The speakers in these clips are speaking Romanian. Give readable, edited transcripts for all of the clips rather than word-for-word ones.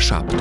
7.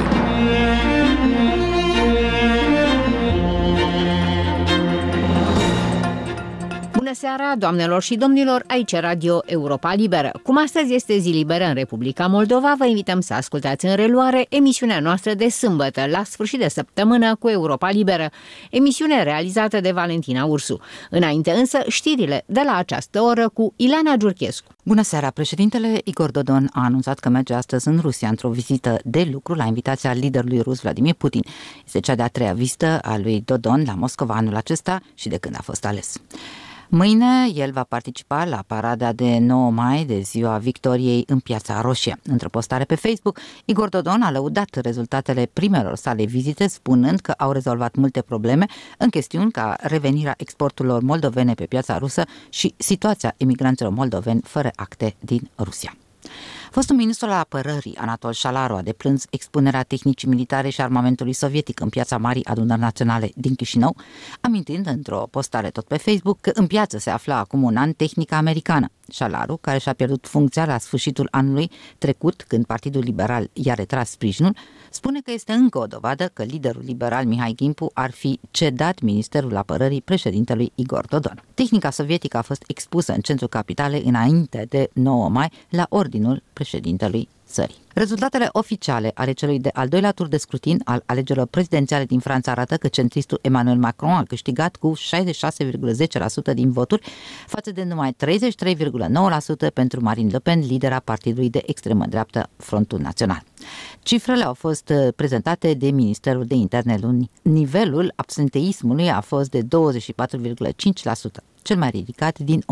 Bună seara, doamnelor și domnilor, aici Radio Europa Liberă. Cum astăzi este zi liberă în Republica Moldova, vă invităm să ascultați în reluare emisiunea noastră de sâmbătă, la sfârșit de săptămână cu Europa Liberă, emisiune realizată de Valentina Ursu. Înainte însă, știrile de la această oră cu Ileana Giurchescu. Bună seara! Președintele Igor Dodon a anunțat că merge astăzi în Rusia într-o vizită de lucru la invitația liderului rus Vladimir Putin. Este cea de-a treia vizită a lui Dodon la Moscova anul acesta și de când a fost ales. Mâine el va participa la parada de 9 mai de Ziua Victoriei în Piața Roșie. Într-o postare pe Facebook, Igor Dodon a lăudat rezultatele primelor sale vizite, spunând că au rezolvat multe probleme în chestiuni ca revenirea exporturilor moldovene pe piața rusă și situația emigranților moldoveni fără acte din Rusia. Fostul ministru al apărării, Anatol Șalaru, a deplâns expunerea tehnicii militare și armamentului sovietic în piața Marii Adunări Naționale din Chișinău, amintind într-o postare tot pe Facebook că în piață se afla acum un an tehnica americană. Șalaru, care și-a pierdut funcția la sfârșitul anului trecut, când Partidul Liberal i-a retras sprijinul, spune că este încă o dovadă că liderul liberal Mihai Gimpu ar fi cedat Ministerul Apărării președintelui Igor Dodon. Tehnica sovietică a fost expusă în centrul capitalei înainte de 9 mai la ordinul președintelui țării. Rezultatele oficiale ale celui de al doilea tur de scrutin al alegerilor prezidențiale din Franța arată că centristul Emmanuel Macron a câștigat cu 66,10% din voturi față de numai 33,9% pentru Marine Le Pen, lidera partidului de extremă dreaptă Frontul Național. Cifrele au fost prezentate de Ministerul de Interne luni. Nivelul absenteismului a fost de 24,5%. cel mai ridicat din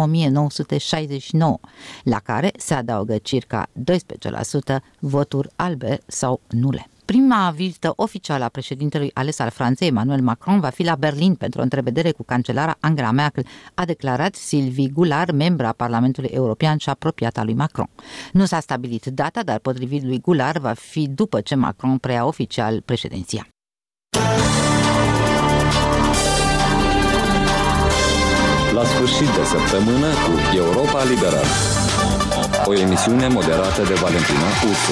1969, la care se adaugă circa 12% voturi albe sau nule. Prima vizită oficială a președintelui ales al Franței, Emmanuel Macron, va fi la Berlin pentru o întrevedere cu cancelara Angela Merkel, a declarat Sylvie Goulard, membra Parlamentului European și apropiata lui Macron. Nu s-a stabilit data, dar potrivit lui Goulard va fi după ce Macron preia oficial președinția. La sfârșit de săptămână cu Europa Liberă. O emisiune moderată de Valentina Ursu.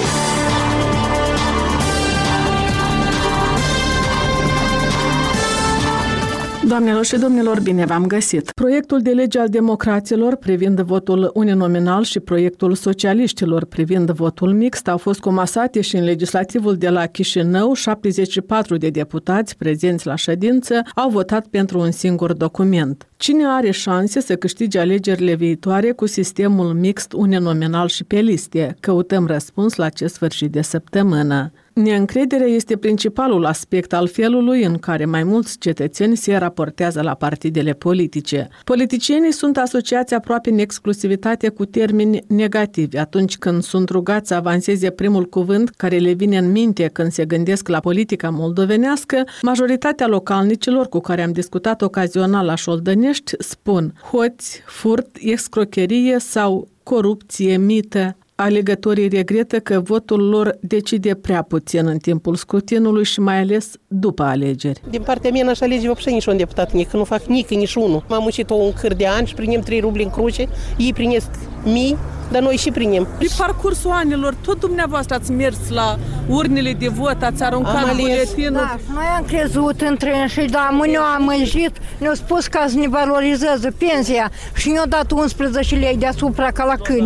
Doamnelor și domnilor, bine v-am găsit! Proiectul de lege al democraților privind votul uninominal și proiectul socialiștilor privind votul mixt au fost comasate și în legislativul de la Chișinău. 74 de deputați prezenți la ședință au votat pentru un singur document. Cine are șanse să câștige alegerile viitoare cu sistemul mixt uninominal și pe liste? Căutăm răspuns la acest sfârșit de săptămână. Neîncrederea este principalul aspect al felului în care mai mulți cetățeni se raportează la partidele politice. Politicienii sunt asociați aproape în exclusivitate cu termeni negativi atunci când sunt rugați să avanseze primul cuvânt care le vine în minte când se gândesc la politica moldovenească. Majoritatea localnicilor cu care am discutat ocazional la Șoldănești spun hoți, furt, escrocherie sau corupție, mită. Alegătorii regretă că votul lor decide prea puțin în timpul scrutinului și mai ales după alegeri. Din partea mea n-aș alege vopșe niciun deputat, nu fac nici unul. M-am muncit un câr de ani și primim 3 rubli în cruce, ei primesc mii, dar noi și primim. Pe parcursul anilor, tot dumneavoastră ați mers la urnele de vot, ați aruncat buletinul. Da, noi am crezut între și da, mâine am mânjit, ne-au spus ca să ne valorizează pensia și ne-au dat 11 lei deasupra ca la câini.